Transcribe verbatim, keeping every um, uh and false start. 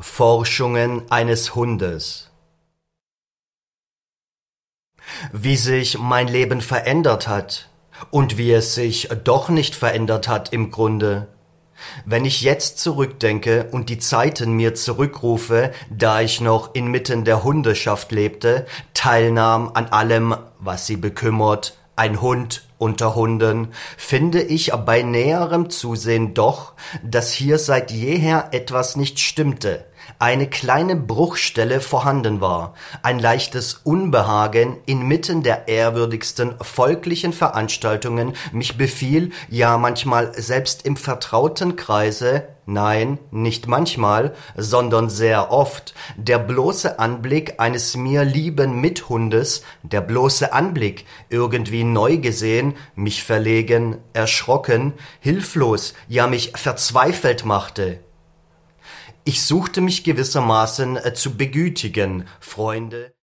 Forschungen eines Hundes. Wie sich mein Leben verändert hat und wie es sich doch nicht verändert hat im Grunde. Wenn ich jetzt zurückdenke und die Zeiten mir zurückrufe, da ich noch inmitten der Hundeschaft lebte, teilnahm an allem, was sie bekümmert, ein Hund unter Hunden, finde ich bei näherem Zusehen doch, dass hier seit jeher etwas nicht stimmte, eine kleine Bruchstelle vorhanden war, ein leichtes Unbehagen inmitten der ehrwürdigsten volklichen Veranstaltungen mich befiel, ja manchmal selbst im vertrauten Kreise, nein, nicht manchmal, sondern sehr oft, der bloße Anblick eines mir lieben Mithundes, der bloße Anblick, irgendwie neu gesehen, mich verlegen, erschrocken, hilflos, ja mich verzweifelt machte. Ich suchte mich gewissermaßen zu begütigen, Freunde